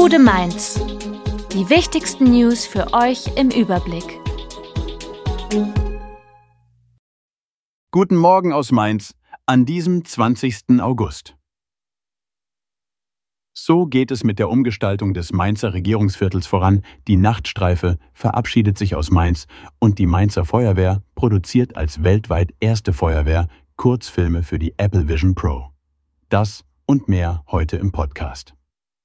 Bude Mainz. Die wichtigsten News für euch im Überblick. Guten Morgen aus Mainz an diesem 20. August. So geht es mit der Umgestaltung des Mainzer Regierungsviertels voran. Die Nachtstreife verabschiedet sich aus Mainz und die Mainzer Feuerwehr produziert als weltweit erste Feuerwehr Kurzfilme für die Apple Vision Pro. Das und mehr heute im Podcast.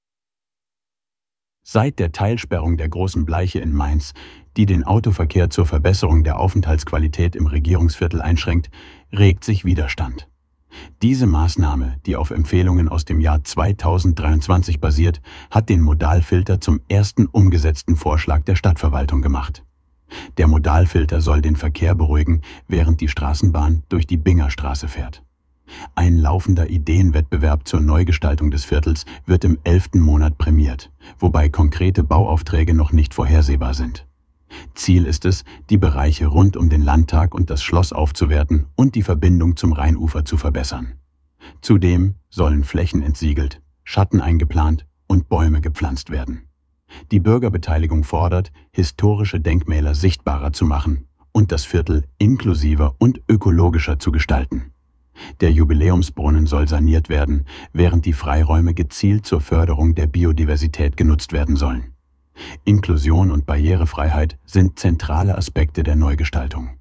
Seit der Teilsperrung der Großen Bleiche in Mainz, die den Autoverkehr zur Verbesserung der Aufenthaltsqualität im Regierungsviertel einschränkt, regt sich Widerstand. Diese Maßnahme, die auf Empfehlungen aus dem Jahr 2023 basiert, hat den Modalfilter zum ersten umgesetzten Vorschlag der Stadtverwaltung gemacht. Der Modalfilter soll den Verkehr beruhigen, während die Straßenbahn durch die Bingerstraße fährt. Ein laufender Ideenwettbewerb zur Neugestaltung des Viertels wird im 11. Monat prämiert, wobei konkrete Bauaufträge noch nicht vorhersehbar sind. Ziel ist es, die Bereiche rund um den Landtag und das Schloss aufzuwerten und die Verbindung zum Rheinufer zu verbessern. Zudem sollen Flächen entsiegelt, Schatten eingeplant und Bäume gepflanzt werden. Die Bürgerbeteiligung fordert, historische Denkmäler sichtbarer zu machen und das Viertel inklusiver und ökologischer zu gestalten. Der Jubiläumsbrunnen soll saniert werden, während die Freiräume gezielt zur Förderung der Biodiversität genutzt werden sollen. Inklusion und Barrierefreiheit sind zentrale Aspekte der Neugestaltung.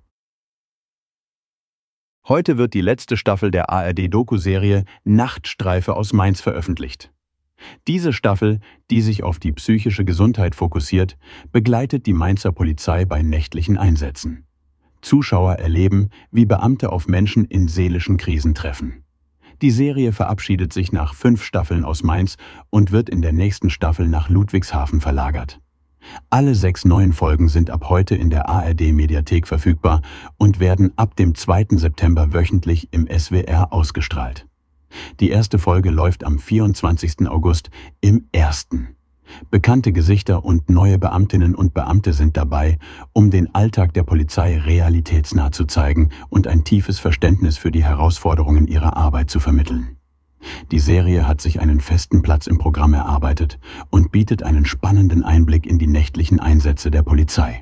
Heute wird die letzte Staffel der ARD-Doku-Serie Nachtstreife aus Mainz veröffentlicht. Diese Staffel, die sich auf die psychische Gesundheit fokussiert, begleitet die Mainzer Polizei bei nächtlichen Einsätzen. Zuschauer erleben, wie Beamte auf Menschen in seelischen Krisen treffen. Die Serie verabschiedet sich nach 5 Staffeln aus Mainz und wird in der nächsten Staffel nach Ludwigshafen verlagert. Alle 6 neuen Folgen sind ab heute in der ARD-Mediathek verfügbar und werden ab dem 2. September wöchentlich im SWR ausgestrahlt. Die erste Folge läuft am 24. August im 1. Bekannte Gesichter und neue Beamtinnen und Beamte sind dabei, um den Alltag der Polizei realitätsnah zu zeigen und ein tiefes Verständnis für die Herausforderungen ihrer Arbeit zu vermitteln. Die Serie hat sich einen festen Platz im Programm erarbeitet und bietet einen spannenden Einblick in die nächtlichen Einsätze der Polizei.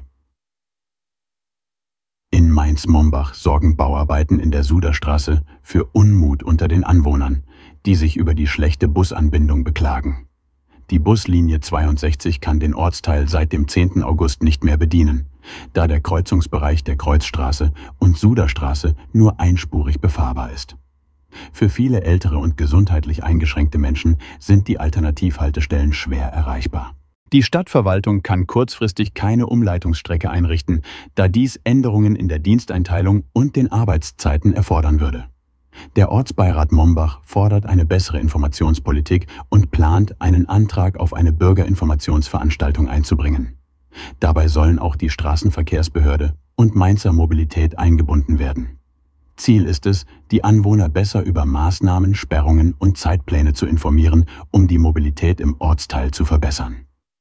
In Mainz-Mombach sorgen Bauarbeiten in der Suderstraße für Unmut unter den Anwohnern, die sich über die schlechte Busanbindung beklagen. Die Buslinie 62 kann den Ortsteil seit dem 10. August nicht mehr bedienen, da der Kreuzungsbereich der Kreuzstraße und Suderstraße nur einspurig befahrbar ist. Für viele ältere und gesundheitlich eingeschränkte Menschen sind die Alternativhaltestellen schwer erreichbar. Die Stadtverwaltung kann kurzfristig keine Umleitungsstrecke einrichten, da dies Änderungen in der Diensteinteilung und den Arbeitszeiten erfordern würde. Der Ortsbeirat Mombach fordert eine bessere Informationspolitik und plant, einen Antrag auf eine Bürgerinformationsveranstaltung einzubringen. Dabei sollen auch die Straßenverkehrsbehörde und Mainzer Mobilität eingebunden werden. Ziel ist es, die Anwohner besser über Maßnahmen, Sperrungen und Zeitpläne zu informieren, um die Mobilität im Ortsteil zu verbessern.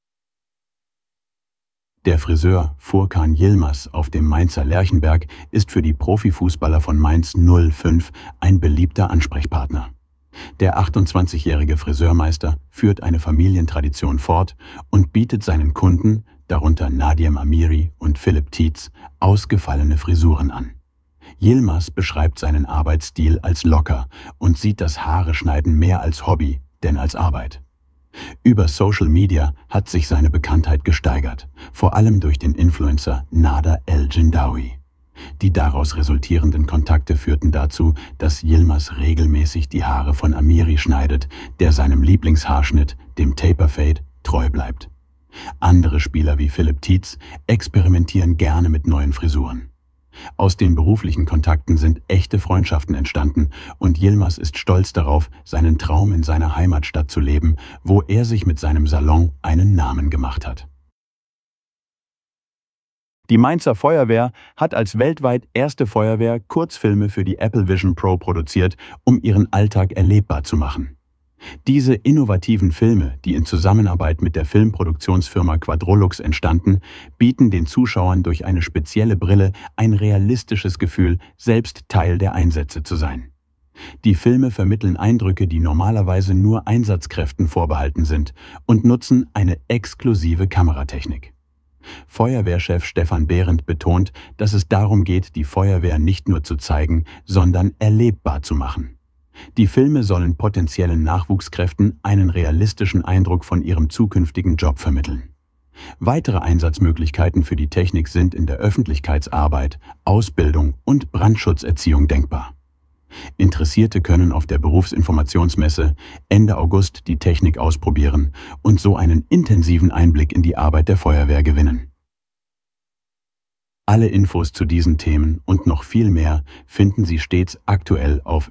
Der Friseur Furkan Yilmaz auf dem Mainzer Lerchenberg ist für die Profifußballer von Mainz 05 ein beliebter Ansprechpartner. Der 28-jährige Friseurmeister führt eine Familientradition fort und bietet seinen Kunden, darunter Nadiem Amiri und Philipp Tietz, ausgefallene Frisuren an. Yilmaz beschreibt seinen Arbeitsstil als locker und sieht das Haare-Schneiden mehr als Hobby, denn als Arbeit. Über Social Media hat sich seine Bekanntheit gesteigert, vor allem durch den Influencer Nada El Jindawi. Die daraus resultierenden Kontakte führten dazu, dass Yilmaz regelmäßig die Haare von Amiri schneidet, der seinem Lieblingshaarschnitt, dem Taper Fade, treu bleibt. Andere Spieler wie Philipp Tietz experimentieren gerne mit neuen Frisuren. Aus den beruflichen Kontakten sind echte Freundschaften entstanden und Yilmaz ist stolz darauf, seinen Traum in seiner Heimatstadt zu leben, wo er sich mit seinem Salon einen Namen gemacht hat. Die Mainzer Feuerwehr hat als weltweit erste Feuerwehr Kurzfilme für die Apple Vision Pro produziert, um ihren Alltag erlebbar zu machen. Diese innovativen Filme, die in Zusammenarbeit mit der Filmproduktionsfirma Quadrolux entstanden, bieten den Zuschauern durch eine spezielle Brille ein realistisches Gefühl, selbst Teil der Einsätze zu sein. Die Filme vermitteln Eindrücke, die normalerweise nur Einsatzkräften vorbehalten sind, und nutzen eine exklusive Kameratechnik. Feuerwehrchef Stefan Behrendt betont, dass es darum geht, die Feuerwehr nicht nur zu zeigen, sondern erlebbar zu machen. Die Filme sollen potenziellen Nachwuchskräften einen realistischen Eindruck von ihrem zukünftigen Job vermitteln. Weitere Einsatzmöglichkeiten für die Technik sind in der Öffentlichkeitsarbeit, Ausbildung und Brandschutzerziehung denkbar. Interessierte können auf der Berufsinformationsmesse Ende August die Technik ausprobieren und so einen intensiven Einblick in die Arbeit der Feuerwehr gewinnen. Alle Infos zu diesen Themen und noch viel mehr finden Sie stets aktuell auf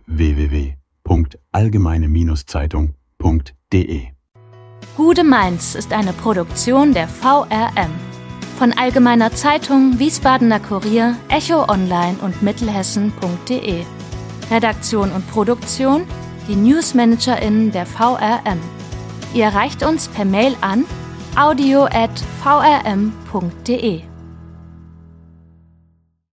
www.allgemeine-zeitung.de. Gude Mainz ist eine Produktion der VRM von Allgemeiner Zeitung, Wiesbadener Kurier, Echo Online und Mittelhessen.de. Redaktion und Produktion, die NewsmanagerInnen der VRM. Ihr erreicht uns per Mail an audio@vrm.de.